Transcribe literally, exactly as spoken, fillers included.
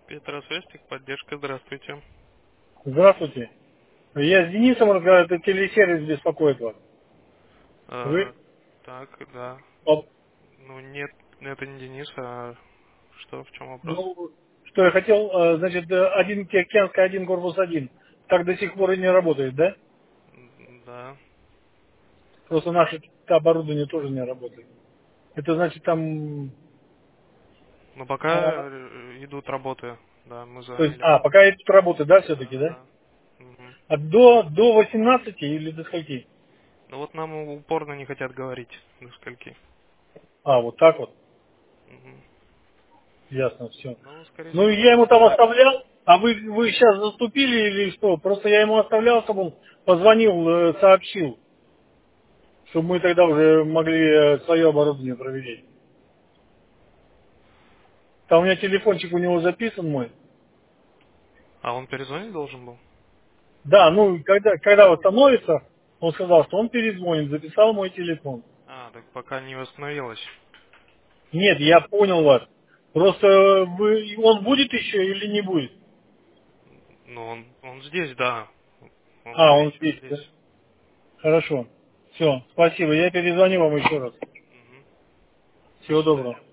Петросвязь, поддержка, здравствуйте. Здравствуйте. Я с Денисом разговариваю, это телесервис беспокоит вас. Э, Вы? так, да. Оп. Ну нет, это не Денис, а что, в чем вопрос? Ну, что я хотел, э, значит, э, один Тихоокеанский, один корпус один. Так до сих пор и не работает, да? М, Да. Просто наше оборудование тоже не работает. Это значит там... Но пока а, э, идут работы, да, мы то есть, заняли. а, пока это работает, да, все-таки, Да, да? да. Мгм. А до, до восемнадцати или до скольки? Ну вот нам упорно не хотят говорить, до скольки. А, вот так вот. Мгм. Ясно, все. Ну, скорее Ну, всего, я до... ему там оставлял, а вы, вы сейчас заступили или что? Просто я ему оставлял, чтобы он позвонил, э, сообщил. Чтобы мы тогда уже могли свое оборудование проверить. Там у меня телефончик у него записан мой. А он перезвонить должен был? Да, ну, когда, когда восстановится, он сказал, что он перезвонит, записал мой телефон. А, так пока не восстановилось. Нет, я понял вас. Просто вы, он будет еще или не будет? Ну, он, он здесь, да. Он А, уже он еще здесь, да? здесь. Хорошо. Все, спасибо. Я перезвоню вам еще раз. Мгм. До Всего доброго. свидания.